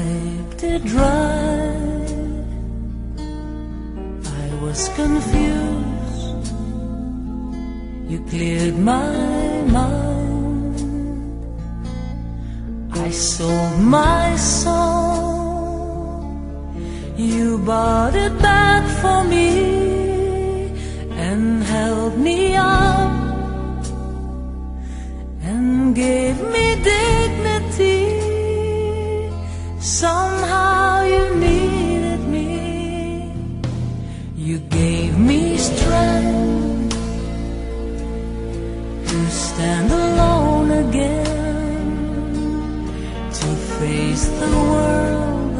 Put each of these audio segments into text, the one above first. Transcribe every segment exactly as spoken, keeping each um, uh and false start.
wiped it dry. I was confused, you cleared my mind. I sold my soul, you bought it back for me and held me up and gave me dignity. Somehow you needed me. You gave me strength to stand alone again, to face the world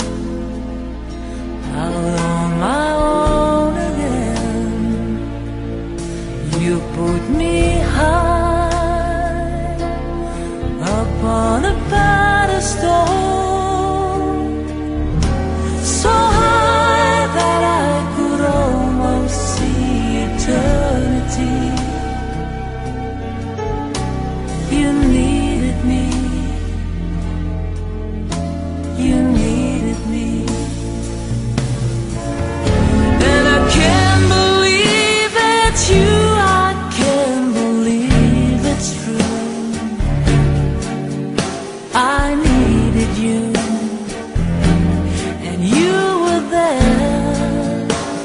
out on my own again. You put me high upon a pedestal, so high that I could almost see eternity. You needed me, you needed me. And I can't believe it's you, I can't believe it's true. I needed you, and you were there.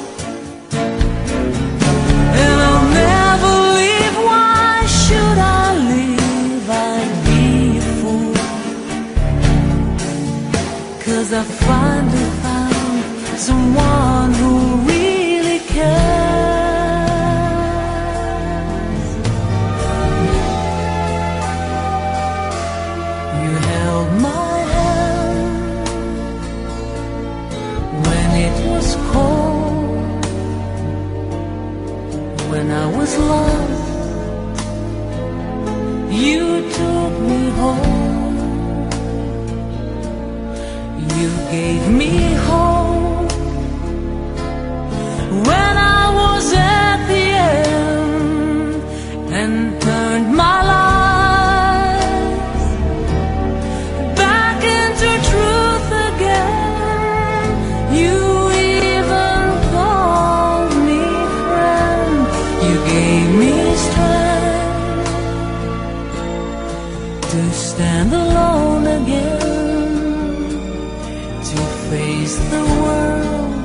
And I'll never leave, why should I leave? I'd be a fool, 'cause I finally found someone who really cares. You held my hand when it was cold, when I was lost. You took me home, you gave me hope when I was at the end, and turned my life back into truth again. You even called me friend. You gave me strength to stand alone again, to face the world